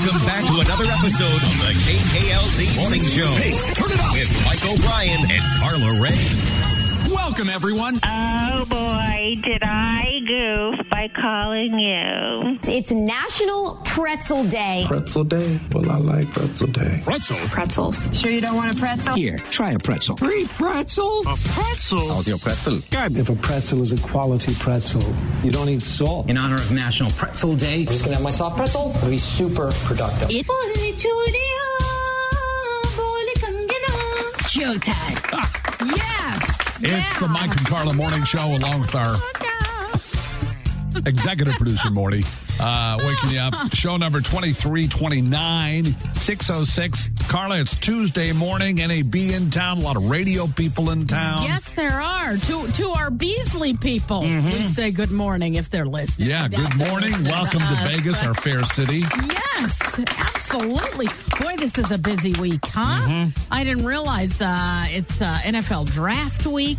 Welcome back to another episode of the KKLZ Morning Show. Hey, turn it up with Mike O'Brien and Carla Ray. Welcome, everyone. Oh, boy, did I goof by calling you. It's National Pretzel Day. Pretzel Day? Well, I like Pretzel Day. Pretzels. Sure you don't want a pretzel? Here, try a pretzel. Free pretzel? A pretzel? How's your pretzel? Good. If a pretzel is a quality pretzel, you don't need salt. In honor of National Pretzel Day, I'm just going to have my soft pretzel. It'll be super productive. Showtime. Yes. It's the Mike and Carla Morning Show along with our executive producer, Morty, waking you up. Show number 2329, 606. Carla, it's Tuesday morning. NAB in town. A lot of radio people in town. Yes, there are. To our Beasley people, we say good morning if they're listening. Yeah, good morning. Welcome to Vegas, our fair city. Yes, absolutely. Boy, this is a busy week, huh? I didn't realize it's NFL draft week.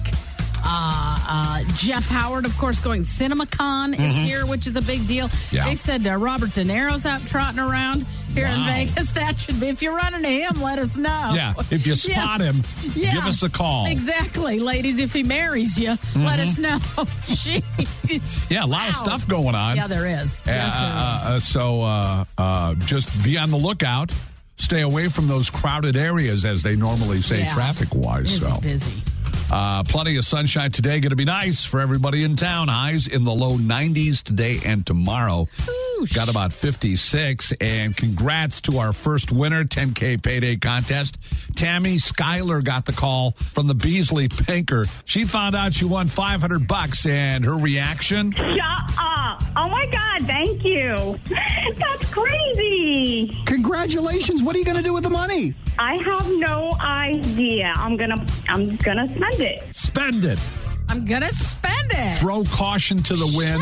Jeff Howard, of course, going CinemaCon is here, which is a big deal. Yeah. They said Robert De Niro's out trotting around here in Vegas. That should be. If you're running to him, let us know. Yeah, if you spot him, give us a call. Exactly. Ladies, if he marries you, let us know. Jeez. Yeah, a lot of stuff going on. Yeah, there is. So just be on the lookout. Stay away from those crowded areas, as they normally say, traffic-wise. It's busy. Plenty of sunshine today. Going to be nice for everybody in town. Highs in the low 90s today and tomorrow. Got about 56. And congrats to our first winner, 10K payday contest. Tammy Schuyler got the call from the Beasley banker. She found out she won $500, and her reaction? Shut up. Oh, my God. Thank you. That's crazy. Congratulations. What are you going to do with the money? I have no idea. I'm gonna spend it. Spend it. I'm going to spend it. Throw caution to the wind.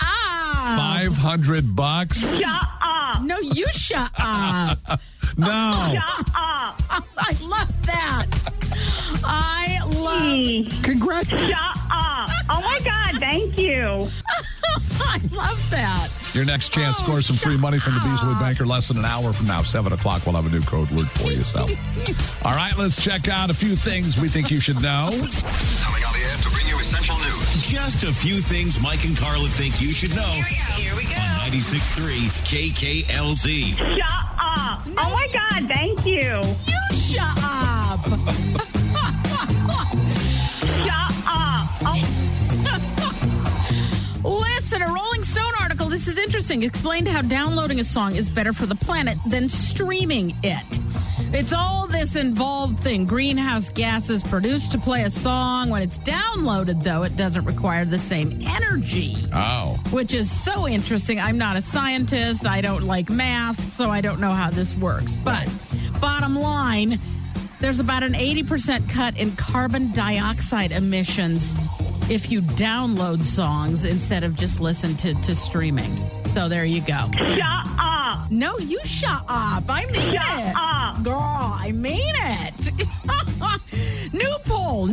$500. Shut up. No, you shut up. No. Shut up. I love that. Congrats. Shut up. Oh, my God. Thank you. I love that. Your next chance to score some free money from the Beasley Banker less than an hour from now. 7 o'clock, we'll have a new code word for you. So, all right, let's check out a few things we think you should know. Coming on the air to bring you essential news. Just a few things Mike and Carla think you should know. Here we go. On 96.3 KKLZ. Shut up. Oh, my God. Thank you. You shut up. Shut up. Oh. Listen, a Rolling Stone article, this is interesting, explained how downloading a song is better for the planet than streaming it. It's all this involved thing. Greenhouse gases produced to play a song. When it's downloaded, though, it doesn't require the same energy. Oh. Which is so interesting. I'm not a scientist. I don't like math, so I don't know how this works. But bottom line, there's about an 80% cut in carbon dioxide emissions if you download songs instead of just listen to streaming. So there you go. Shut up. No, you shut up. I mean Shut up. Girl, I mean it. New poll.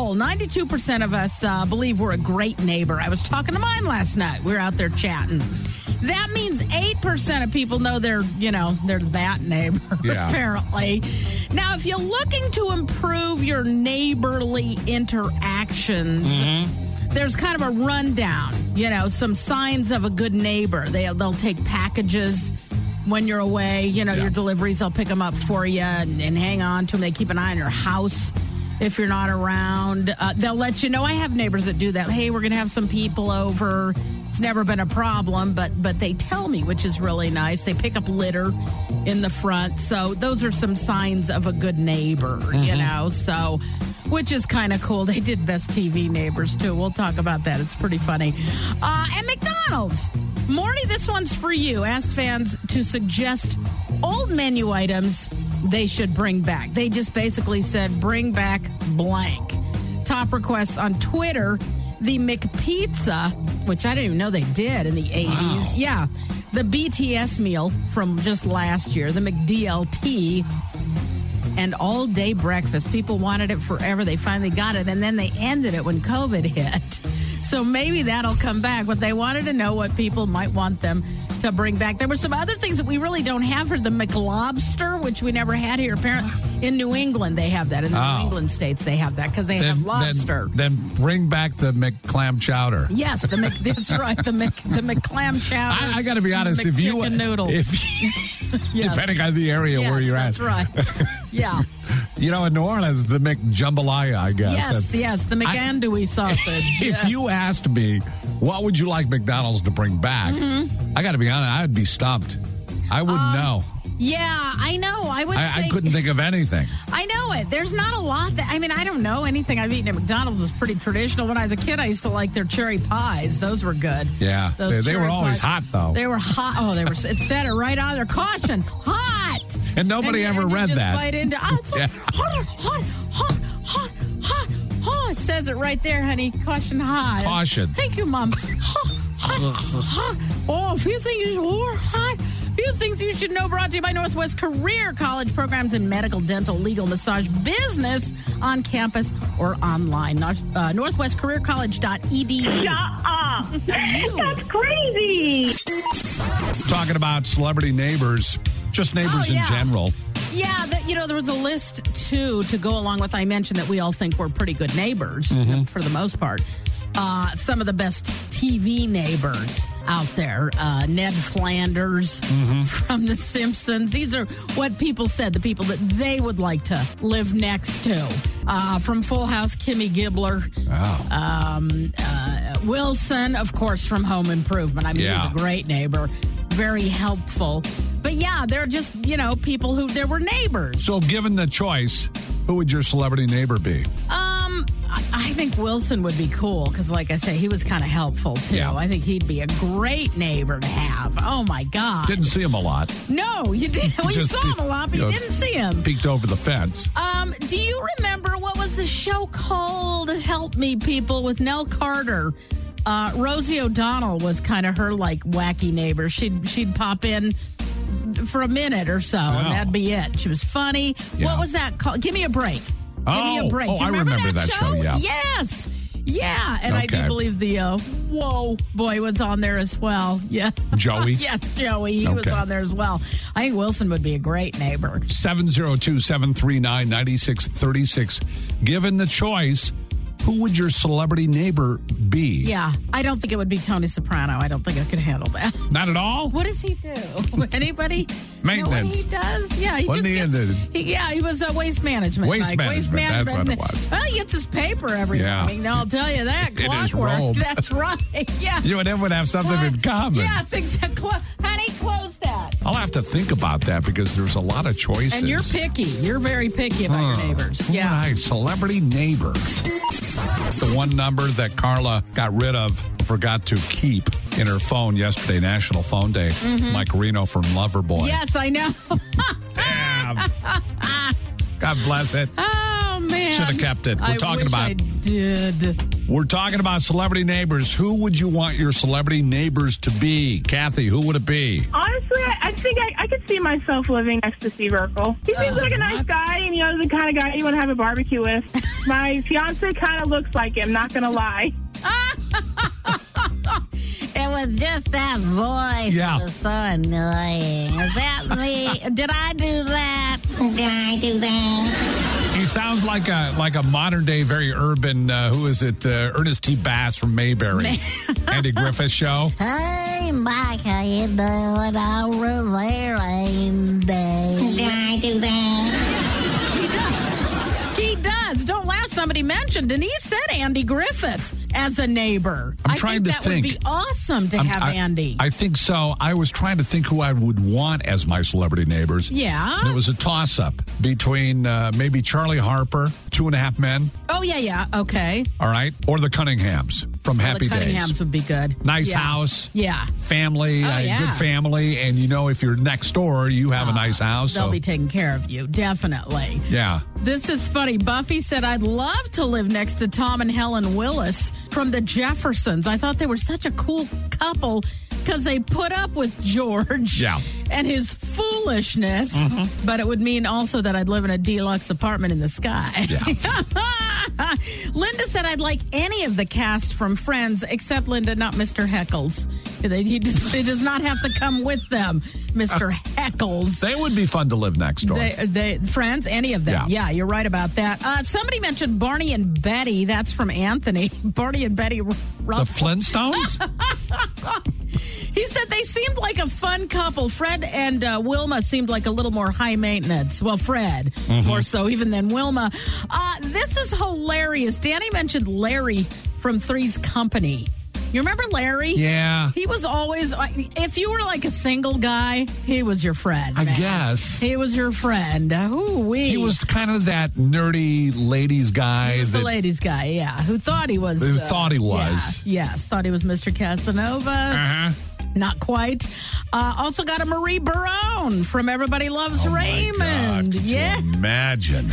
92% of us believe we're a great neighbor. I was talking to mine last night. We were out there chatting. That means 8% of people know they're that neighbor, apparently. Now, if you're looking to improve your neighborly interactions, there's kind of a rundown, some signs of a good neighbor. They'll take packages when you're away, your deliveries, they'll pick them up for you and hang on to them. They keep an eye on your house if you're not around. They'll let you know. I have neighbors that do that. Hey, we're going to have some people over. It's never been a problem, but they tell me, which is really nice. They pick up litter in the front. So those are some signs of a good neighbor, so which is kind of cool. They did Best TV Neighbors, too. We'll talk about that. It's pretty funny. And McDonald's. Morty, this one's for you. Asked fans to suggest old menu items they should bring back. They just basically said, bring back blank. Top requests on Twitter, the McPizza, which I didn't even know they did in the 80s. Wow. Yeah. The BTS meal from just last year, the McDLT, and all-day breakfast. People wanted it forever. They finally got it, and then they ended it when COVID hit. So maybe that'll come back, but they wanted to know what people might want them to bring back. There were some other things that we really don't have here. The McLobster, which we never had here. Apparently, in New England, they have that. In the New England states, they have that because they have lobster. Then bring back the McClam chowder. Yes, that's right. The McClam chowder. I got to be honest. If you depending on the area where you're at. That's right. Yeah. In New Orleans, the McJambalaya, I guess. Yes, the McAndouille sausage. If you asked me, what would you like McDonald's to bring back? I got to be honest, I'd be stumped. I wouldn't know. Yeah, I know. I couldn't think of anything. I know it. There's not a lot I don't know anything I've eaten at McDonald's is pretty traditional. When I was a kid, I used to like their cherry pies. Those were good. Yeah. They were always hot, though. They were hot. Oh, it said it right on there. Caution, hot. And nobody ever read that. Bite into, hot. It says it right there, honey. Caution, hot. Caution. Thank you, Mom. Hot. Oh, a few things hot. Few things you should know, brought to you by Northwest Career College. Programs in medical, dental, legal, massage, business on campus or online. NorthwestCareerCollege.edu. Shut up. That's crazy. Talking about celebrity neighbors, just neighbors in general. Yeah, there was a list, too, to go along with. I mentioned that we all think we're pretty good neighbors for the most part. Some of the best TV neighbors out there. Ned Flanders from The Simpsons. These are what people said, the people that they would like to live next to. From Full House, Kimmy Gibbler. Wilson, of course, from Home Improvement. I mean, he's a great neighbor. Very helpful. But yeah, they're just, people who there were neighbors. So given the choice, who would your celebrity neighbor be? I think Wilson would be cool because, like I say, he was kind of helpful, too. Yeah. I think he'd be a great neighbor to have. Oh, my God. Didn't see him a lot. No, you didn't. Well, you saw him a lot, but you didn't see him. Peeked over the fence. Do you remember what was the show called? Help me, people, with Nell Carter? Rosie O'Donnell was kind of her, wacky neighbor. She'd pop in for a minute or so, and that'd be it. She was funny. Yeah. What was that called? Give me a break. Give me a break. I remember that show, yeah. Yes. Yeah, and I do believe the Whoa boy was on there as well. Yeah. Joey? Yes, Joey. He was on there as well. I think Wilson would be a great neighbor. 702-739-9636. Given the choice, who would your celebrity neighbor be? Yeah, I don't think it would be Tony Soprano. I don't think I could handle that. Not at all? What does he do? Anybody? Maintenance. Know what he does? Yeah, he he was waste management. Waste management. That's what it was. Well, he gets his paper every morning. Now, I'll tell you that. In his robe. That's right. Yeah. You and him would have something in common. Yes, exactly. Honey, close that. I'll have to think about that because there's a lot of choices. And you're picky. You're very picky about your neighbors. Yeah. Right. Celebrity neighbor. The one number that Carla got rid of, forgot to keep in her phone yesterday, National Phone Day. Mike Reno from Loverboy. Yes, I know. Damn. God bless it. Oh, man. Should have kept it. I did. We're talking about celebrity neighbors. Who would you want your celebrity neighbors to be? Kathy, who would it be? Honestly, I think I could see myself living next to Steve Urkel. He seems like a nice guy, and the kind of guy you want to have a barbecue with. My fiance kind of looks like him, not going to lie. It was just that voice. Yeah. It was so annoying. Is that me? Did I do that? He sounds like a modern day, very urban. Who is it? Ernest T. Bass from Mayberry. Andy Griffith Show. Hey, Mike, how you doing? I'll Rivera Day. Did I do that? He does. Don't laugh. Somebody mentioned Denise said Andy Griffith as a neighbor. I'm trying to think. That would be awesome to have Andy. I think so. I was trying to think who I would want as my celebrity neighbors. Yeah. And it was a toss-up between maybe Charlie Harper, 2.5 Men. Oh, yeah. Okay. All right. Or the Cunninghams from Happy Days. The Cunninghams would be good. Nice house. Yeah. Family. Good family. And if you're next door, you have a nice house. They'll be taking care of you. Definitely. Yeah. This is funny. Buffy said, I'd love to live next to Tom and Helen Willis from the Jeffersons. I thought they were such a cool couple because they put up with George and his foolishness. But it would mean also that I'd live in a deluxe apartment in the sky. Yeah. Linda said, I'd like any of the cast from Friends, except Linda, not Mr. Heckles. He does not have to come with them, Mr. Heckles. They would be fun to live next door. Friends, any of them. Yeah, you're right about that. Somebody mentioned Barney and Betty. That's from Anthony. Barney and Betty Ruffalo. The Flintstones? He said they seemed like a fun couple. Fred and Wilma seemed like a little more high maintenance. Well, Fred, more so even than Wilma. This is hilarious. Danny mentioned Larry from Three's Company. You remember Larry? Yeah. He was always, if you were like a single guy, he was your friend. I guess. He was your friend. Ooh-wee. He was kind of that nerdy ladies guy. He was the ladies guy, yeah. Who thought he was. Who thought he was. Yeah, yes, thought he was Mr. Casanova. Uh-huh. Not quite. Also got a Marie Barone from Everybody Loves Raymond. My God, could you imagine?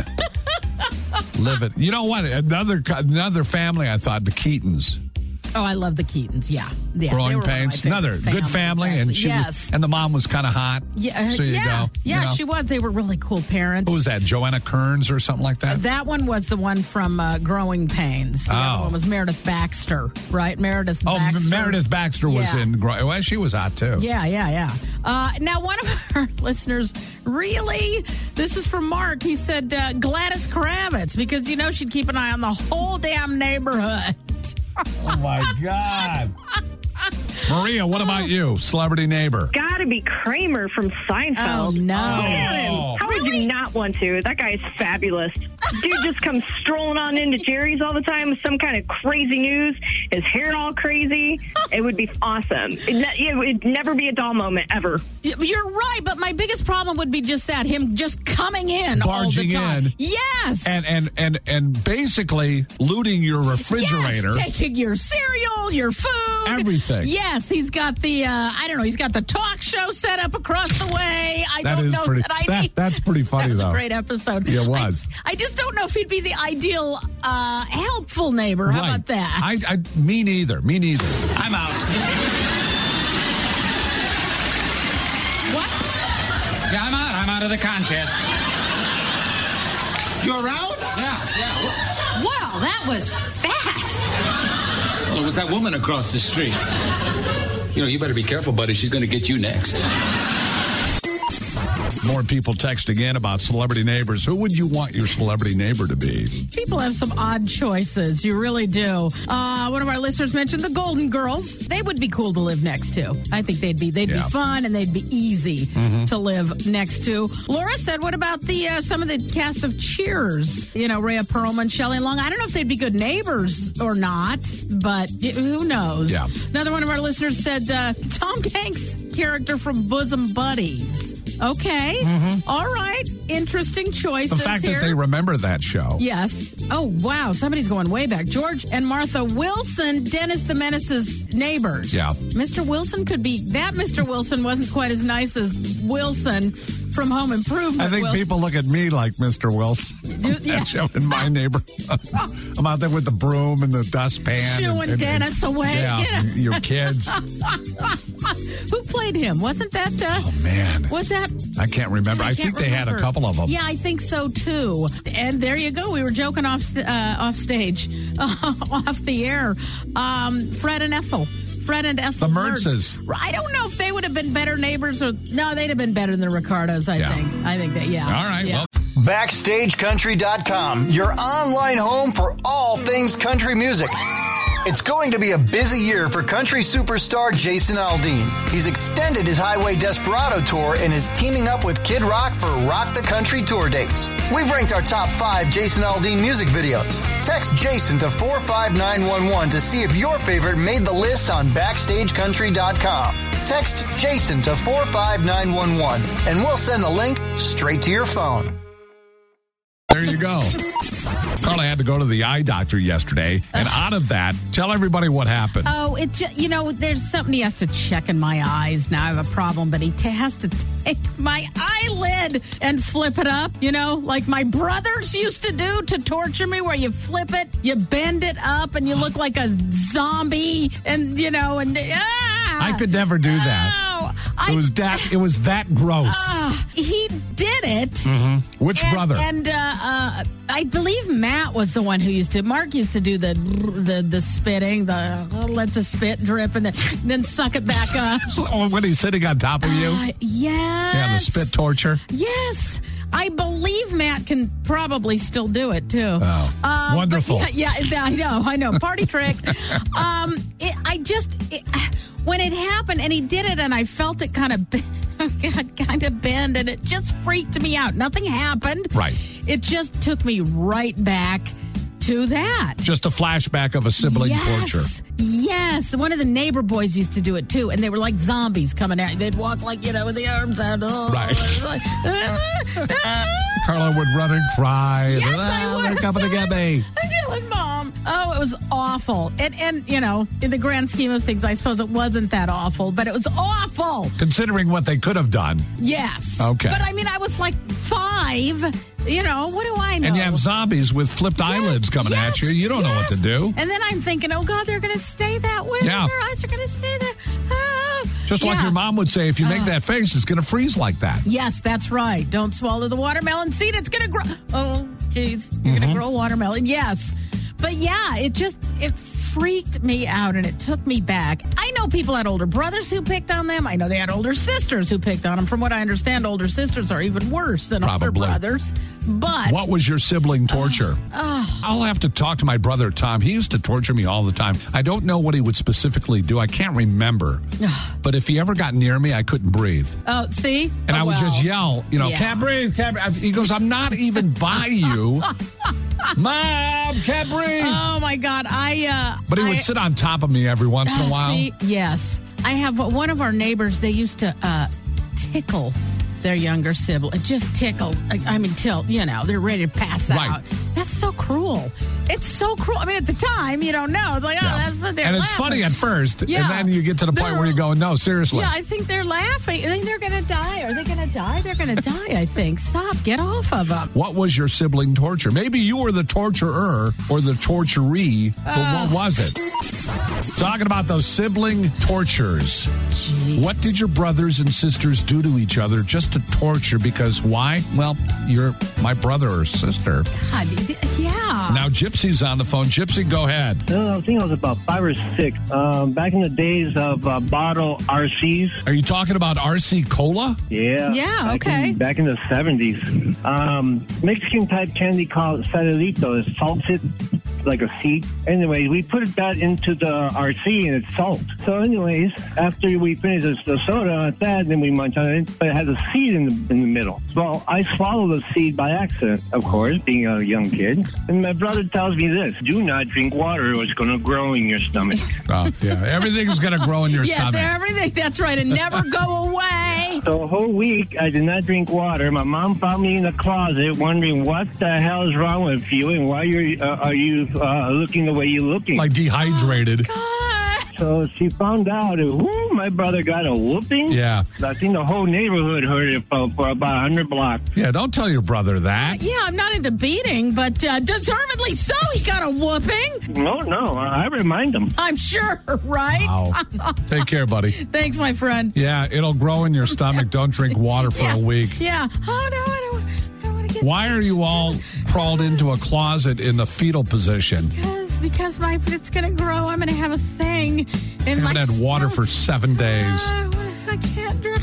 Live it. You know what? Another family, I thought, the Keatons. Oh, I love the Keatons. Yeah. Growing Pains. Another good family. And and the mom was kind of hot. Yeah. So you go. Yeah, she was. They were really cool parents. Who was that? Joanna Kearns or something like that? That one was the one from Growing Pains. The other one was Meredith Baxter, right? Meredith Baxter. Meredith Baxter was in Well, she was hot, too. Yeah. Now, one of our listeners, really? This is from Mark. He said Gladys Kravitz, because, she'd keep an eye on the whole damn neighborhood. Oh, my God. Maria, what about you? Celebrity neighbor. Gotta be Kramer from Seinfeld. Oh, no. How would you not want to? That guy is fabulous. Dude just comes strolling on into Jerry's all the time with some kind of crazy news. His hair all crazy. It would be awesome. It would never be a dull moment, ever. You're right, but my biggest problem would be just that, him just coming in barging all the time. In. Yes. And basically looting your refrigerator. Yes, taking your cereal, your food. Everything. Yes, he's got the, he's got the talk show set up across the way. That's pretty funny, though. That was a great episode. Yeah, it was. I just don't know if he'd be the ideal helpful neighbor. How about that? Me neither. I'm out. What? Yeah, I'm out of the contest. You're out? Yeah. Wow, that was fast. Well, it was that woman across the street. You better be careful, buddy. She's going to get you next. More people texting in about celebrity neighbors. Who would you want your celebrity neighbor to be? People have some odd choices. You really do. One of our listeners mentioned the Golden Girls. They would be cool to live next to. I think they'd be fun and they'd be easy to live next to. Laura said, what about some of the cast of Cheers? Rhea Perlman, Shelley Long. I don't know if they'd be good neighbors or not, but who knows? Yeah. Another one of our listeners said Tom Hanks' character from Bosom Buddies. Okay. All right. Interesting choices. The fact that they remember that show. Yes. Oh, wow. Somebody's going way back. George and Martha Wilson, Dennis the Menace's neighbors. Yeah. Mr. Wilson could be... That Mr. Wilson wasn't quite as nice as Wilson from Home Improvement. I think people look at me like Mr. Wilson. Yeah. In my neighborhood. I'm out there with the broom and the dustpan. Shooing Dennis away. Yeah, your kids. Who played him? Wasn't that... oh, man. Was that... I can't remember. I think they had a couple of them. Yeah, I think so, too. And there you go. We were joking off stage, off the air. Fred and Ethel. The Mertzes. I don't know if they would have been better neighbors or... No, they'd have been better than the Ricardos, I think. I think that, yeah. All right, well... BackstageCountry.com, your online home for all things country music. It's going to be a busy year for country superstar Jason Aldean. He's extended his Highway Desperado tour and is teaming up with Kid Rock for Rock the Country tour dates. We've ranked our top 5 Jason Aldean music videos. Text Jason to 45911 to see if your favorite made the list on BackstageCountry.com. Text Jason to 45911 and we'll send the link straight to your phone. There you go. Carla had to go to the eye doctor yesterday, and out of that, tell everybody what happened. Oh, there's something he has to check in my eyes. Now I have a problem, but he has to take my eyelid and flip it up, like my brothers used to do to torture me, where you flip it, you bend it up, and you look like a zombie, and, I could never do that. It was that gross. He did it. Mm-hmm. Which brother? And I believe Matt was the one who used to. Mark used to do the spitting, let the spit drip, and then suck it back up. Oh, when he's sitting on top of you? Yes. Yeah, the spit torture. Yes. I believe Matt can probably still do it, too. Oh, wonderful. Yeah, I know. Party trick. When it happened, and he did it, and I felt it kind of bend, and it just freaked me out. Nothing happened. Right. It just took me right back to that. Just a flashback of a sibling torture. Yes. One of the neighbor boys used to do it, too, and they were like zombies coming out. They'd walk like, with the arms out. Right. Carla would run and cry. Yes, I would. They're coming to get me. I'm doing, Mom. Oh, it was awful. And in the grand scheme of things, I suppose it wasn't that awful, but it was awful. Considering what they could have done. Yes. Okay. But, I was like 5. What do I know? And you have zombies with flipped eyelids coming at you. You don't know what to do. And then I'm thinking, oh, God, they're going to stay that way. Yeah. Their eyes are going to stay there. Just like your mom would say, if you make that face, it's going to freeze like that. Yes, that's right. Don't swallow the watermelon seed. It's going to grow. Oh, geez. You're going to grow watermelon. Yes. But, it freaked me out, and it took me back. I know people had older brothers who picked on them. I know they had older sisters who picked on them. From what I understand, older sisters are even worse than older brothers. But what was your sibling torture? I'll have to talk to my brother, Tom. He used to torture me all the time. I don't know what he would specifically do. I can't remember. But if he ever got near me, I couldn't breathe. Oh, see? And I would just yell, can't breathe, can't breathe. He goes, I'm not even by you. Mom, can't breathe. Oh, my God. But he would sit on top of me every once in a while. See, yes. I have one of our neighbors, they used to tickle their younger sibling. Just tickle. Till, they're ready to pass out. That's so cruel. It's so cruel. At the time, you don't know. It's like, that's what they're laughing. And it's funny at first. Yeah. And then you get to the point where you go, no, seriously. Yeah, I think they're laughing. I think they're going to die. Are they going to die? They're going to die, I think. Stop. Get off of them. What was your sibling torture? Maybe you were the torturer or the torturee, but what was it? Talking about those sibling tortures. Jeez. What did your brothers and sisters do to each other just to torture? Because why? Well, you're my brother or sister. God, yeah. Now, Gypsy's on the phone. Gypsy, go ahead. I think I was about 5 or 6. Back in the days of bottle RCs. Are you talking about RC Cola? Yeah. Yeah, okay. Back in the 70s. Mexican-type candy called Saladito. It's salted like a seed. Anyway, we put that into the RC and it's salt. So anyways, after we finish the soda at that, then we munch on it, but it has a seed in the middle. Well, I swallowed the seed by accident, of course, being a young kid. And my brother tells me this: do not drink water or it's going to grow in your stomach. Oh, yeah. Everything's going to grow in your stomach. Yes, everything. That's right. And never go away. So a whole week, I did not drink water. My mom found me in the closet wondering what the hell is wrong with you and why are you looking the way you're looking. Like dehydrated. So she found out, my brother got a whooping. Yeah. I think the whole neighborhood heard it for about 100 blocks. Yeah, don't tell your brother that. Yeah, I'm not into beating, but deservedly so, he got a whooping. No, I remind him. I'm sure, right? Wow. Take care, buddy. Thanks, my friend. Yeah, it'll grow in your stomach. Don't drink water for a week. Yeah. Oh, no, I don't want to get Why are you all crawled into a closet in the fetal position? Because it's going to grow. I'm going to have a thing. I haven't had water for 7 days. I can't drink.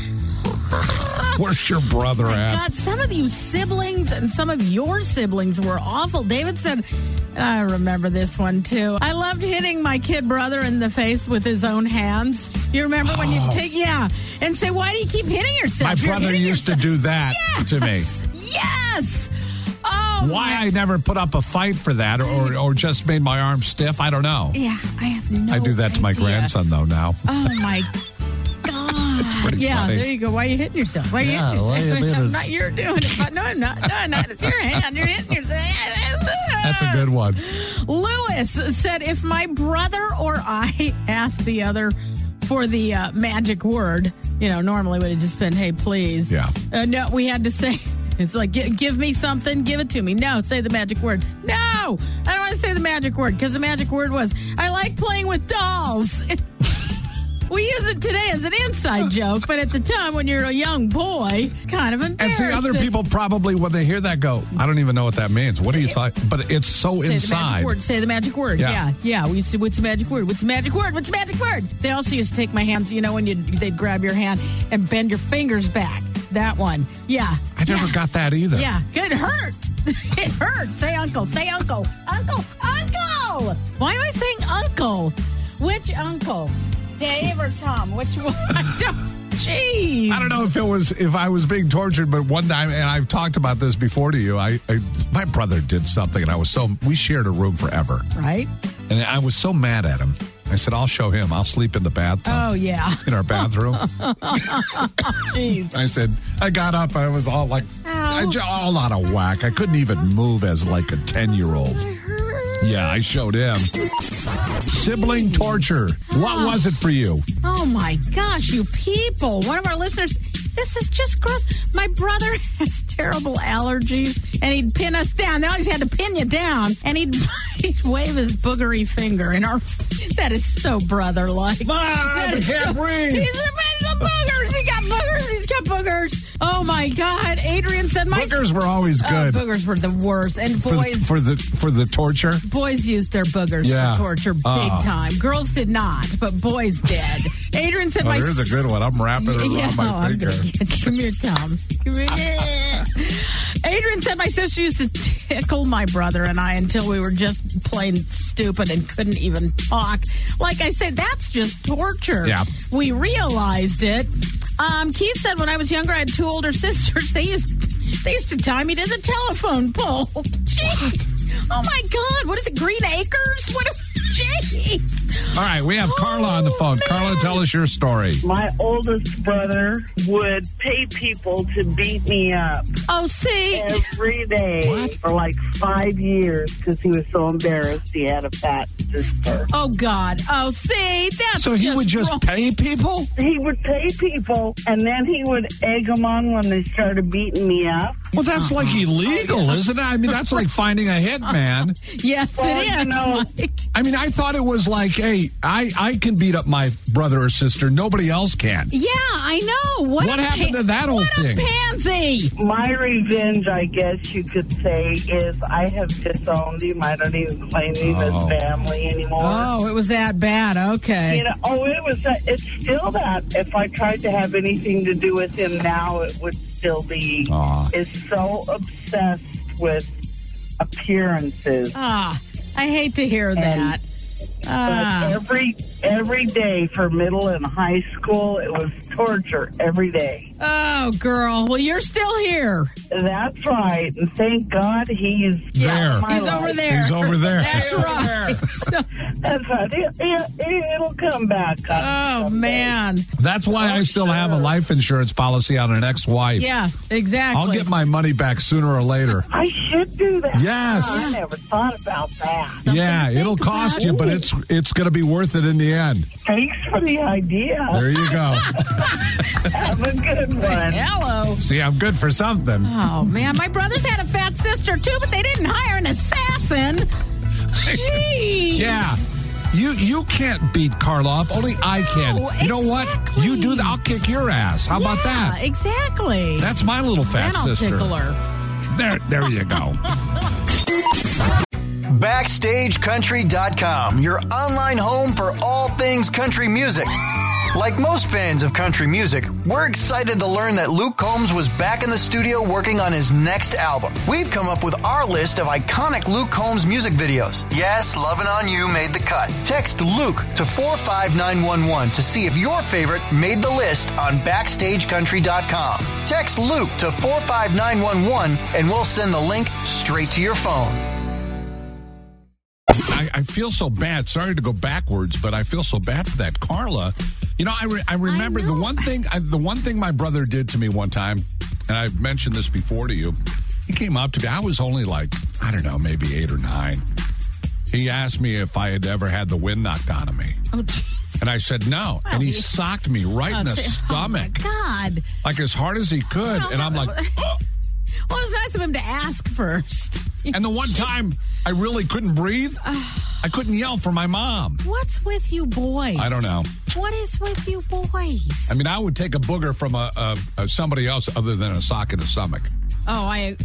Where's your brother at? God, some of you siblings and some of your siblings were awful. David said, I remember this one too. I loved hitting my kid brother in the face with his own hands. You remember when you and say, why do you keep hitting yourself? My brother used to do that to me. Yes. Oh, why I never put up a fight for that or just made my arm stiff, I don't know. Yeah, I have no I do that idea. to my grandson, though, now. Oh, my God. It's pretty funny. There you go. Why are you hitting yourself? Why are you hitting yourself? You're doing it. No, I'm not. No, I'm not. It's your hand. You're hitting yourself. That's a good one. Lewis said, if my brother or I asked the other for the magic word, normally would have just been, hey, please. Yeah. No, we had to say... It's like, give me something, give it to me. No, say the magic word. No, I don't want to say the magic word because the magic word was, I like playing with dolls. We use it today as an inside joke, but at the time when you're a young boy, kind of And embarrassing. see, other people probably, when they hear that, go, I don't even know what that means. What are you talking? But it's so Say inside. the magic word. Say the magic word. Yeah. We used to, what's the magic word? What's the magic word? What's the magic word? They also used to take my hands, when they'd grab your hand and bend your fingers back. That one. Yeah. I never got that either. Yeah. It hurt. It hurt. Say uncle. Say uncle. Uncle. Uncle. Why am I saying uncle? Which uncle? Dave or Tom? Which one? Jeez. I don't know if I was being tortured, but one time, and I've talked about this before to you, my brother did something, and we shared a room forever. Right. And I was so mad at him. I said, I'll show him. I'll sleep in the bathtub. Oh, yeah. In our bathroom. Jeez. I said, I got up. I was all like, all out of whack. I couldn't even move as like a 10-year-old. Yeah, I showed him. Sibling torture. What was it for you? Oh, my gosh, you people. One of our listeners, this is just gross. My brother has terrible allergies, and he'd pin us down. Now he's had to pin you down, and he'd wave his boogery finger in our... That is so brother-like. Mom, I can't breathe. He's the boogers. He got boogers. He's got boogers. Oh, my God. Adrian said boogers were always good. Boogers were the worst. And boys... For the torture? Boys used their boogers for torture big time. Girls did not, but boys did. Adrian said here's a good one. I'm wrapping it around my finger. Come here, Tom. Come here. Adrian said my sister used to tickle my brother and I until we were just plain stupid and couldn't even talk. Like I said, that's just torture. Yeah. We realized it. Keith said when I was younger, I had two older sisters. They used to tie me to the telephone pole. Jeez. Oh, my God. What is it, Green Acres? Jeez. All right, we have Carla on the phone. Man. Carla, tell us your story. My oldest brother would pay people to beat me up. Oh, see? Every day for like 5 years because he was so embarrassed he had a fat sister. Oh, God. Oh, see? That's So he would just pay people? He would pay people, and then he would egg them on when they started beating me up. Well, that's like illegal, isn't it? I mean, that's like finding a hitman. Yes, Well, it is, Mike. I mean, I thought it was like, hey, I can beat up my brother or sister. Nobody else can. Yeah, I know. What happened to that whole thing? What a pansy. My revenge, I guess you could say, is I have disowned him. I don't even claim him as family anymore. Oh, it was that bad. Okay. It's still that. If I tried to have anything to do with him now, it would still be. Is so obsessed with appearances. I hate to hear that. Every day for middle and high school, it was torture every day. Oh, girl. Well, you're still here. That's right. And thank God he's there. He's over there. He's over there. That's right. That's right. It'll come back. Oh, man. That's why I still have a life insurance policy on an ex-wife. Yeah, exactly. I'll get my money back sooner or later. I should do that. Yes. I never thought about that. Yeah, it'll cost you, but it's going to be worth it in the end. Thanks for the idea. There you go. Have a good one. Hello. See, I'm good for something. Oh, man. My brothers had a fat sister, too, but they didn't hire an assassin. Jeez. Yeah. You can't beat Carla up. Only I can. You know what? You do that. I'll kick your ass. How about that? Exactly. That's my little fat sister. Tickle her. There you go. BackstageCountry.com, your online home for all things country music. Like most fans of country music, we're excited to learn that Luke Combs was back in the studio working on his next album. We've come up with our list of iconic Luke Combs music videos. Yes, Lovin' On You made the cut. Text Luke to 45911 to see if your favorite made the list on BackstageCountry.com. Text Luke to 45911 and we'll send the link straight to your phone. I feel so bad. Sorry to go backwards, but I feel so bad for that Carla. You know, I remember the one thing my brother did to me one time, and I've mentioned this before to you. He came up to me. I was only like, I don't know, maybe 8 or 9. He asked me if I had ever had the wind knocked out of me. Oh, jeez. And I said no. Well, and he socked me right in the stomach. Oh, my God. Like as hard as he could. And I'm like, oh. Well, it was nice of him to ask first. And the one time I really couldn't breathe, I couldn't yell for my mom. What's with you boys? I don't know. What is with you boys? I mean, I would take a booger from somebody else other than a sock in the stomach. Oh, I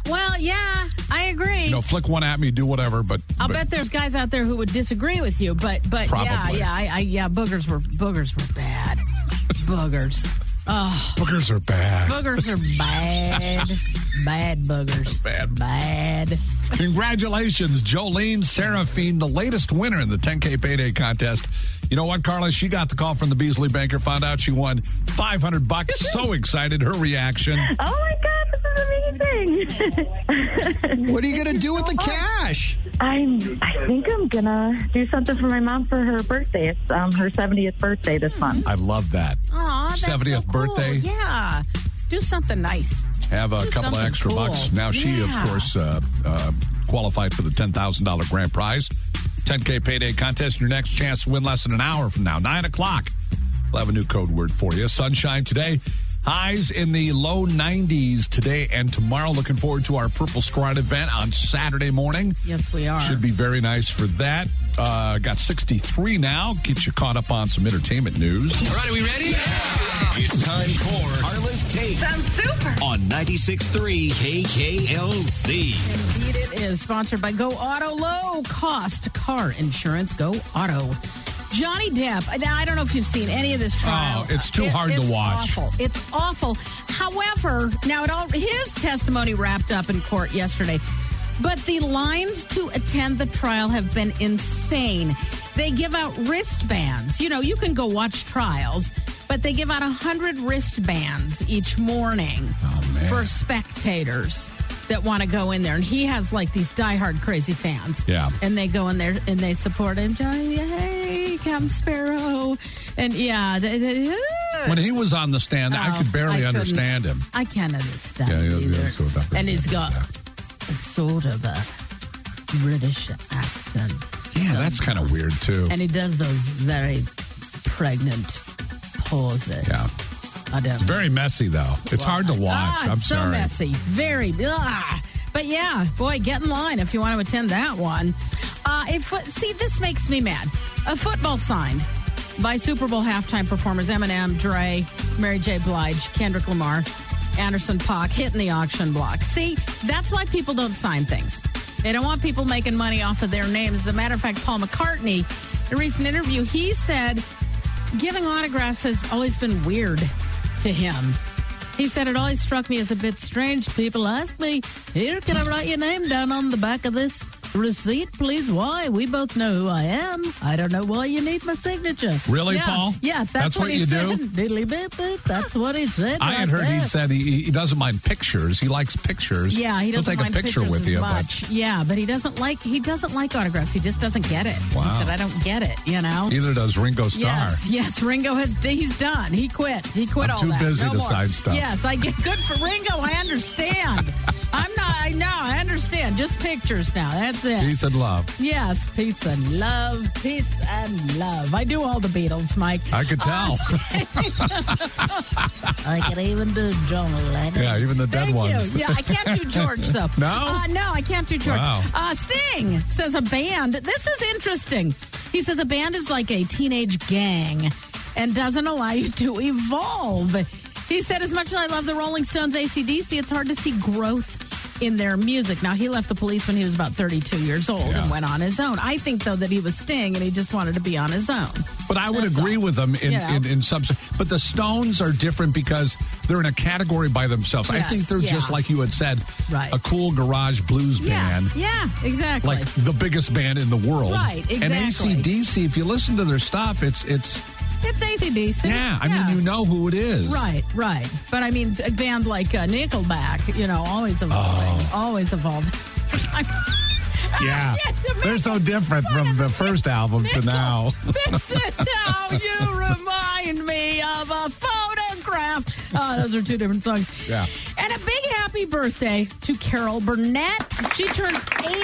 agree. Flick one at me, do whatever, but I'll bet there's guys out there who would disagree with you, but probably. boogers were bad. Boogers. Oh. Boogers are bad. Boogers are bad. Bad boogers. Bad. Congratulations, Jolene Seraphine, the latest winner in the 10K Payday contest. You know what, Carla? She got the call from the Beasley Banker, found out she won $500. So excited. Her reaction. Oh, my God, this is amazing. What are you going to do with the cash? I think I'm going to do something for my mom for her birthday. It's her 70th birthday this month. I love that. Aw, that's 70th so cool. birthday. Yeah. Do something nice. Have a couple of extra bucks. Now she, of course, qualified for the $10,000 grand prize. 10K Payday contest. Your next chance to win less than an hour from now, 9 o'clock. We'll have a new code word for you. Sunshine today. Highs in the low 90s today and tomorrow. Looking forward to our Purple Stride event on Saturday morning. Yes, we are. Should be very nice for that. Got 63 now. Get you caught up on some entertainment news. All right, are we ready? Yeah. It's time for Carla's Take. Sounds super. On 96.3 KKLZ. Indeed it is. Sponsored by Go Auto. Low cost car insurance. Go Auto. Johnny Depp. Now, I don't know if you've seen any of this trial. Oh, it's too hard to watch. It's awful. However, now his testimony wrapped up in court yesterday. But the lines to attend the trial have been insane. They give out wristbands. You can go watch trials, but they give out 100 wristbands each morning for spectators that want to go in there. And he has like these diehard crazy fans. Yeah. And they go in there and they support him. Johnny, hey, Captain Sparrow. And when he was on the stand, I could barely understand him. I can't understand him either. And he's got sort of a British accent. Yeah, that's kind of weird, too. And he does those very pregnant pauses. Yeah. It's very messy, though. It's hard to watch. I'm sorry. So messy. Very. But yeah, boy, get in line if you want to attend that one. See, this makes me mad. A football sign by Super Bowl halftime performers Eminem, Dre, Mary J. Blige, Kendrick Lamar, Anderson .Paak hitting the auction block. See, that's why people don't sign things. They don't want people making money off of their names. As a matter of fact, Paul McCartney, in a recent interview, he said giving autographs has always been weird to him. He said, it always struck me as a bit strange. People ask me, here, can I write your name down on the back of this receipt, please? Why? We both know who I am. I don't know why you need my signature. Really, Paul? Yes, that's what he said. Diddly bip bip. That's what he said. I had heard he said he doesn't mind pictures. He likes pictures. Yeah, he doesn't He'll take a picture with you. Much. Yeah, but he doesn't like autographs. He just doesn't get it. Wow. He said, I don't get it, Neither does Ringo Starr. Yes, Ringo he's done. He quit. He quit all that. I'm too busy to sign stuff. Yes, I get good for Ringo. I understand. I understand. Just pictures now. That's it. Peace and love. Yes, peace and love. Peace and love. I do all the Beatles, Mike. I could tell. I can even do John Lennon. Yeah, even the dead ones. Yeah, I can't do George, though. No? No, I can't do George. Wow. Sting says a band. This is interesting. He says a band is like a teenage gang and doesn't allow you to evolve. He said, as much as I love the Rolling Stones, AC/DC, it's hard to see growth in their music. Now, he left the Police when he was about 32 years old and went on his own. I think, though, that he was Sting and he just wanted to be on his own. But I would agree with him in some... But the Stones are different because they're in a category by themselves. Yes, I think they're just, like you had said, a cool garage blues band. Yeah, exactly. Like the biggest band in the world. Right, exactly. And AC/DC, if you listen to their stuff, it's AC/DC. Yeah, I mean, you know who it is. Right. But I mean, a band like Nickelback, always evolving. Always evolving. Yeah, they're so different from the first album to now. This is how you remind me of a photograph. Those are two different songs. Yeah. And a big happy Happy birthday to Carol Burnett. She turns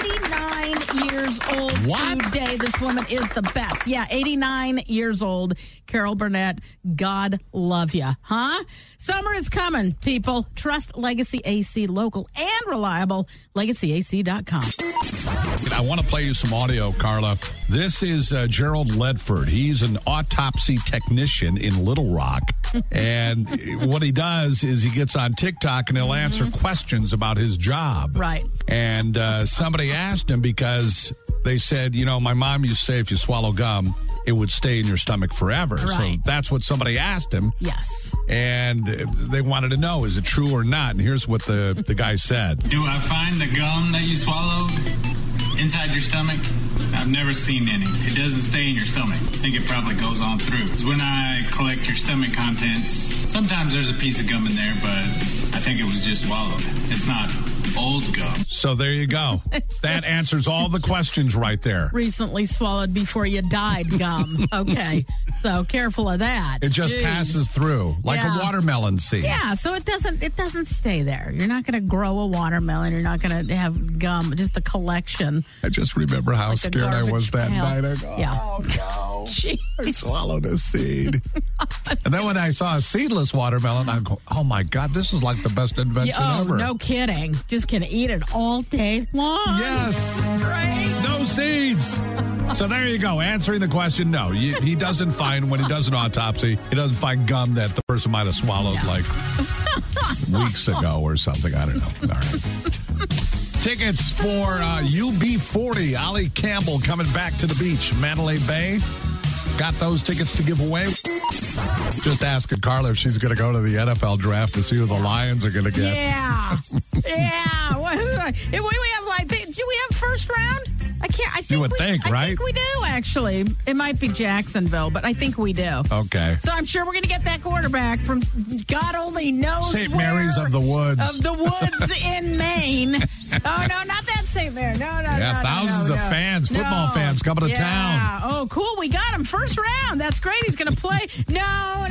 89 years old today. This woman is the best. Yeah, 89 years old. Carol Burnett, God love you. Huh? Summer is coming, people. Trust Legacy AC, local and reliable. LegacyAC.com. I want to play you some audio, Carla. This is Gerald Ledford. He's an autopsy technician in Little Rock. And what he does is he gets on TikTok and he'll answer questions about his job. Right. And somebody asked him because they said, my mom used to say if you swallow gum, it would stay in your stomach forever. Right. So that's what somebody asked him. Yes. And they wanted to know, is it true or not? And here's what the guy said. Do I find the gum that you swallowed inside your stomach? I've never seen any. It doesn't stay in your stomach. I think it probably goes on through. 'Cause when I collect your stomach contents, sometimes there's a piece of gum in there, but I think it was just swallowed. It's not old gum. So there you go. That answers all the questions right there. Recently swallowed before you died gum. Okay. So careful of that. It just passes through like a watermelon seed. Yeah, so it doesn't stay there. You're not going to grow a watermelon. You're not going to have gum, just a collection. I just remember how scared I was that night. I go, oh, no. Jeez. I swallowed a seed. And then when I saw a seedless watermelon, I go, oh, my God, this is like the best invention ever. No kidding. Just can eat it all day long. Yes. Right. No seeds. So there you go. Answering the question, no. He doesn't find, when he does an autopsy, he doesn't find gum that the person might have swallowed like weeks ago or something. I don't know. All right. Tickets for UB40, Ollie Campbell coming back to the beach, Mandalay Bay. Got those tickets to give away. Just asking Carla if she's going to go to the NFL draft to see who the Lions are going to get. Yeah. Yeah. Do we have first round? I think you would think, right? I think we do, actually. It might be Jacksonville, but I think we do. Okay. So I'm sure we're going to get that quarterback from God only knows St. Mary's of the Woods. Of the Woods in Maine. Oh, no, not that St. Mary. No. Yeah, thousands of fans, football fans coming to town. Oh, cool. We got him. First round. That's great. He's going to play. No.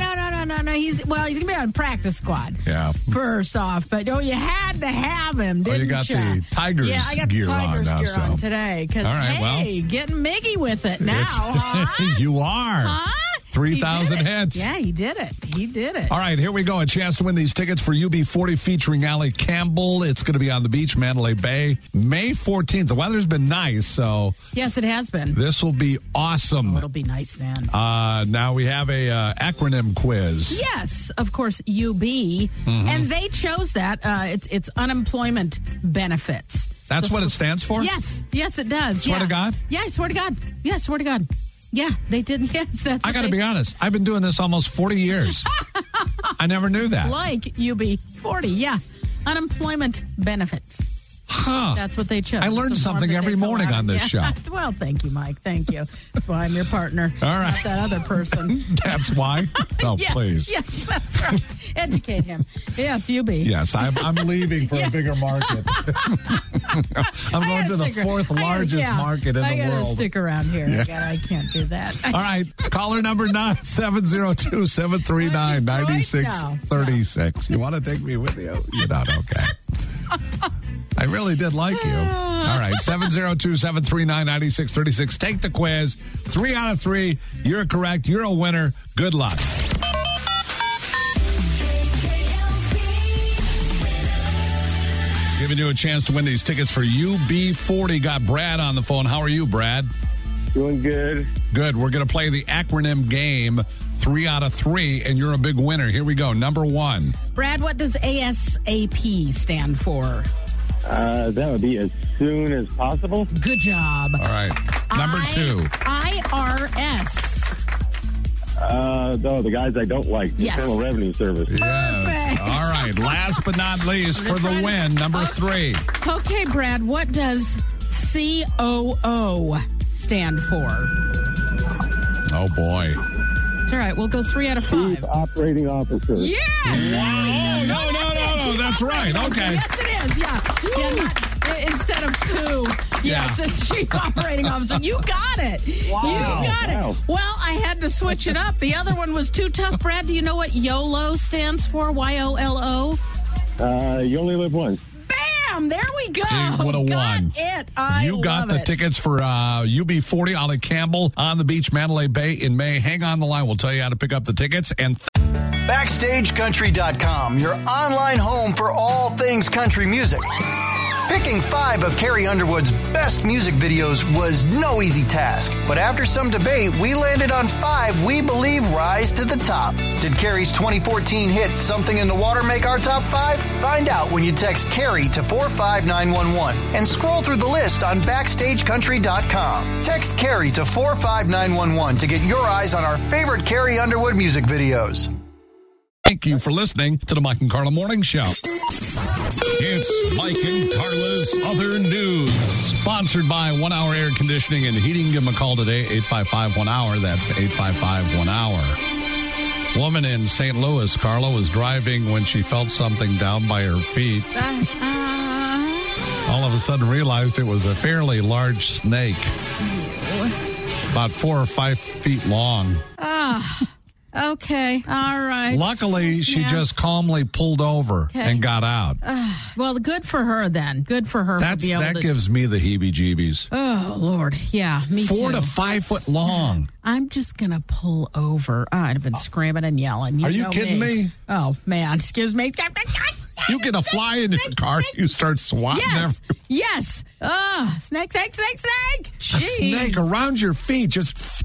He's going to be on practice squad. Yeah. First off. But, you had to have him, didn't you? You got the Tigers gear on now. Yeah, I got the Tigers gear on today. Because, getting Miggy with it now, huh? You are. Huh? 3,000 hits. Yeah, he did it. All right, here we go. A chance to win these tickets for UB40 featuring Ollie Campbell. It's going to be on the beach, Mandalay Bay, May 14th. The weather's been nice, so... Yes, it has been. This will be awesome. Oh, it'll be nice then. Now we have a acronym quiz. Yes, of course, UB. And they chose that. It's unemployment benefits. That's what it stands for? Yes, it does. Swear to God? Yeah, swear to God. Yeah, swear to God. Yeah, they did. Yes, that's. I got to be honest. I've been doing this almost 40 years. I never knew that. Like UB40, yeah. Unemployment benefits. Huh. That's what they chose. I learned something every morning on this show. Well, thank you, Mike. Thank you. That's why I'm your partner. All right. Not that other person. That's why? Oh, yes, please. Yes, that's right. Educate him. Yes, UB. Yes, I'm leaving for a bigger market. I'm going to the fourth largest market in the world. I got to stick around here. Yeah. I can't do that. All right. Caller number 702-739-9636. You want to take me with you? You're not okay. I really did like you. All right, 702-739-9636. Take the quiz. 3 out of 3. You're correct. You're a winner. Good luck. Giving you a chance to win these tickets for UB40. Got Brad on the phone. How are you, Brad? Doing good. Good. We're going to play the acronym game. 3 out of 3, and you're a big winner. Here we go. Number 1. Brad, what does ASAP stand for? That would be as soon as possible. Good job. All right. Number 2. IRS. The guys I don't like. The Internal Revenue Service. Yes. All right. Last but not least, for the win, number 3. Okay, Brad, what does COO stand for? Oh, boy. It's all right. We'll go 3 out of 5. Chief Operating Officer. Yes. No. That's right. Okay. Yes, it is. Yeah. Instead of coup. Yes, it's Chief Operating Officer. You got it. Wow. You got it. Well, I had to switch it up. The other one was too tough. Brad, do you know what YOLO stands for? YOLO? You Only Live Once. Bam! There we go. He would have won. It. You got the tickets for UB40 Ollie Campbell on the beach, Mandalay Bay in May. Hang on the line. We'll tell you how to pick up the tickets. And BackstageCountry.com, your online home for all things country music. Picking 5 of Carrie Underwood's best music videos was no easy task. But after some debate, we landed on 5 we believe rise to the top. Did Carrie's 2014 hit Something in the Water make our top 5? Find out when you text Carrie to 45911 and scroll through the list on BackstageCountry.com. Text Carrie to 45911 to get your eyes on our favorite Carrie Underwood music videos. thank you for listening to the Mike and Carla Morning Show. It's Mike and Carla's Other News. Sponsored by 1 Hour Air Conditioning and Heating. Give them a call today, 855-1-HOUR. That's 855-1-HOUR. Woman in St. Louis, Carla, was driving when she felt something down by her feet. All of a sudden realized it was a fairly large snake. About 4 or 5 feet long. Okay. All right. Luckily, she just calmly pulled over and got out. Well, good for her then. Good for her. That gives me the heebie-jeebies. Oh, Lord. Yeah, me 4 too. to 5 foot long. I'm just going to pull over. I'd have been screaming and yelling. Are you kidding me? Oh, man. Excuse me. You get a fly in your car, you start swatting Yes. Yes. Snake, snake, snake, snake. a snake around your feet. Just...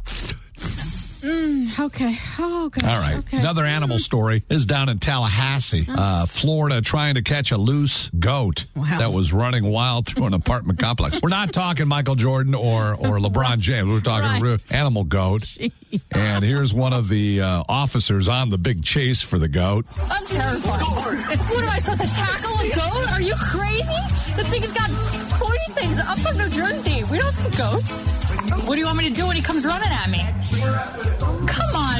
Okay. Oh, God. All right. Okay. Another animal story is down in Tallahassee, Florida, trying to catch a loose goat that was running wild through an apartment complex. We're not talking Michael Jordan or LeBron James. We're talking a real animal goat. Jeez. And here's one of the officers on the big chase for the goat. I'm terrified. What am I supposed to tackle a goat? Are you crazy? The thing has got pointy things up from New Jersey. We don't see goats. What do you want me to do when he comes running at me? Come on.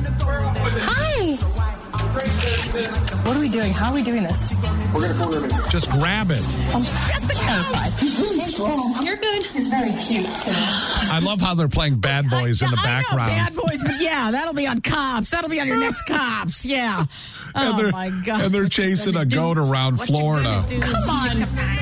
Hi. What are we doing? How are we doing this? We're going to corner him. Just grab it. I'm terrified. He's really strong. You're good. He's very cute, too. I love how they're playing Bad Boys in the background. I know, Bad Boys, but yeah, that'll be on Cops. That'll be on your next Cops. Yeah. Oh, my God. And they're chasing a goat around Florida. Come on.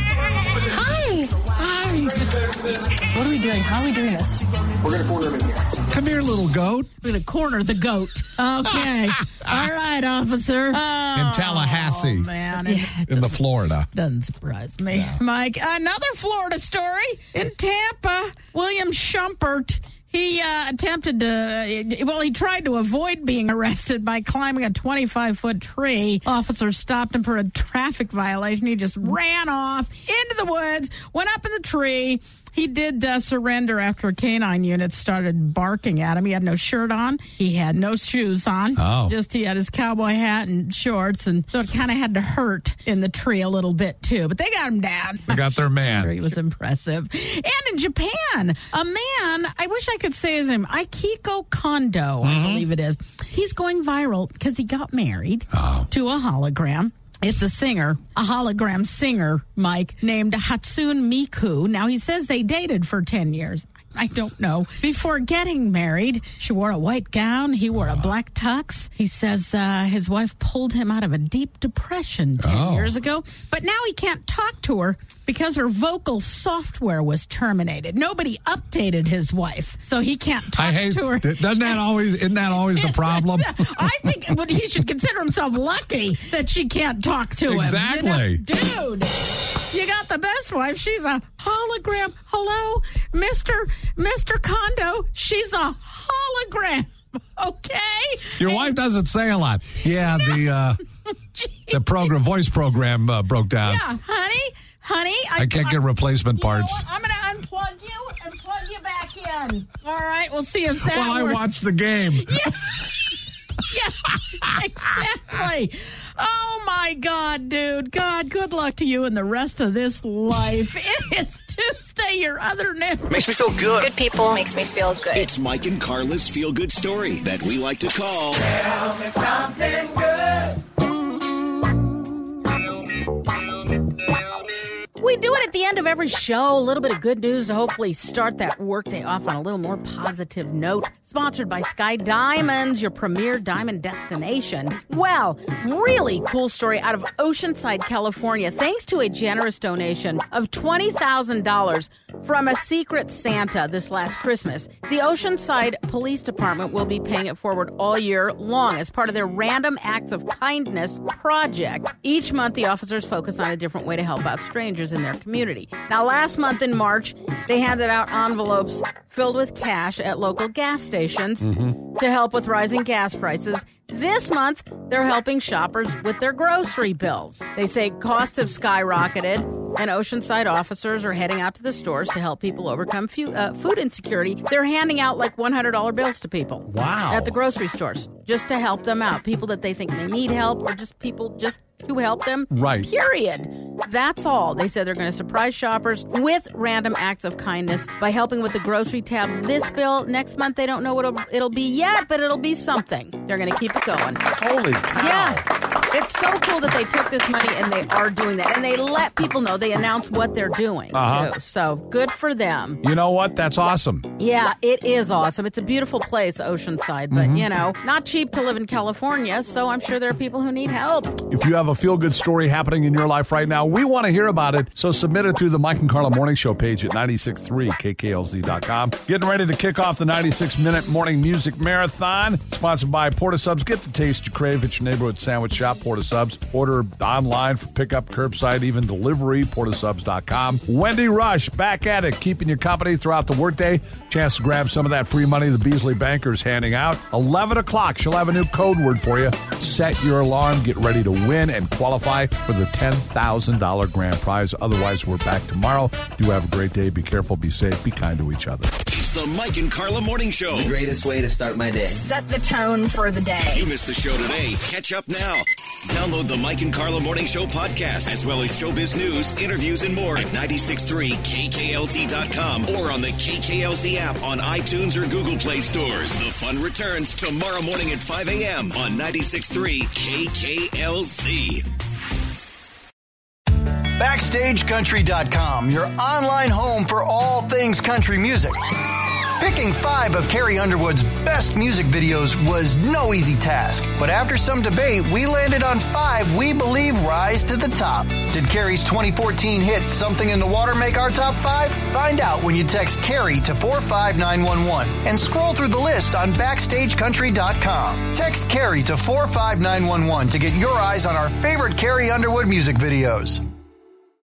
Hi. What are we doing? How are we doing this? We're going to corner him in here. Come here, little goat. We're going to corner the goat. Okay. All right, officer. In Tallahassee. Oh, man. In the Florida. Doesn't surprise me. Yeah. Mike, another Florida story. In Tampa, William Schumpert, he attempted to, he tried to avoid being arrested by climbing a 25-foot tree. Officers stopped him for a traffic violation. He just ran off into the woods, went up in the tree. He did surrender after a canine unit started barking at him. He had no shirt on. He had no shoes on. Oh. Just he had his cowboy hat and shorts, and so it kind of had to hurt in the tree a little bit, too. But they got him down. They got their man. He was impressive. And in Japan, a man, I wish I could say his name, Akiko Kondo, I believe it is. He's going viral because he got married to a hologram. It's a singer, a hologram singer, Mike, named Hatsune Miku. Now, he says they dated for 10 years. I don't know. Before getting married, she wore a white gown. He wore a black tux. He says his wife pulled him out of a deep depression 10 years ago. But now he can't talk to her because her vocal software was terminated. Nobody updated his wife, so he can't talk to her. Isn't that always the problem? I think he should consider himself lucky that she can't talk to him. Exactly. Dude, you got the best wife. She's a hologram. Hello, Mr. Kondo. She's a hologram. Okay? Your wife doesn't say a lot. Yeah, the voice program broke down. Yeah, honey. I can't get replacement parts. You know what? I'm going to unplug you and plug you back in. All right, we'll see if that works. I watch the game. Yeah, exactly. Oh, my God, dude. God, good luck to you and the rest of this life. It is Tuesday, your other news. Makes me feel good. Good people makes me feel good. It's Mike and Carla's feel-good story that we like to call... Tell me something good. We do it at the end of every show. A little bit of good news to hopefully start that workday off on a little more positive note. Sponsored by Sky Diamonds, your premier diamond destination. Well, really cool story out of Oceanside, California. Thanks to a generous donation of $20,000 from a secret Santa this last Christmas, the Oceanside Police Department will be paying it forward all year long as part of their Random Acts of Kindness project. Each month, the officers focus on a different way to help out strangers in their community. Now, last month in March, they handed out envelopes filled with cash at local gas stations to help with rising gas prices. This month, they're helping shoppers with their grocery bills. They say costs have skyrocketed, and Oceanside officers are heading out to the stores to help people overcome food insecurity. They're handing out like $100 bills to people. Wow. At the grocery stores, just to help them out. People that they think may need help, or just people just to help them. Right. Period. That's all. They said they're going to surprise shoppers with random acts of kindness by helping with the grocery tab this bill. Next month, they don't know what it'll be yet, but it'll be something. They're going to keep it going. Holy cow. Yeah. It's so cool that they took this money and they are doing that. And they let people know. They announce what they're doing, too. So good for them. You know what? That's awesome. Yeah, it is awesome. It's a beautiful place, Oceanside. But, you know, not cheap to live in California. So I'm sure there are people who need help. If you have a feel-good story happening in your life right now, we want to hear about it. So submit it through the Mike and Carla Morning Show page at 963kklz.com. Getting ready to kick off the 96-minute morning music marathon. Sponsored by Porta Subs. Get the taste you crave at your neighborhood sandwich shop, Porta Subs. Order online for pickup, curbside, even delivery, portasubs.com. Wendy Rush, back at it, keeping you company throughout the workday. Chance to grab some of that free money the Beasley Banker's handing out. 11 o'clock, she'll have a new code word for you. Set your alarm, get ready to win and qualify for the $10,000 grand prize. Otherwise, we're back tomorrow. Do have a great day. Be careful, be safe, be kind to each other. It's the Mike and Carla Morning Show. The greatest way to start my day. Set the tone for the day. If you missed the show today, catch up now. Download the Mike and Carla Morning Show podcast, as well as showbiz news, interviews, and more at 963kklz.com or on the KKLZ app on iTunes or Google Play stores. The fun returns tomorrow morning at 5 a.m. on 963 KKLZ. BackstageCountry.com, your online home for all things country music. Picking 5 of Carrie Underwood's best music videos was no easy task, but after some debate, we landed on 5 we believe rise to the top. Did Carrie's 2014 hit Something in the Water make our top 5? Find out when you text Carrie to 45911 and scroll through the list on BackstageCountry.com. Text Carrie to 45911 to get your eyes on our favorite Carrie Underwood music videos.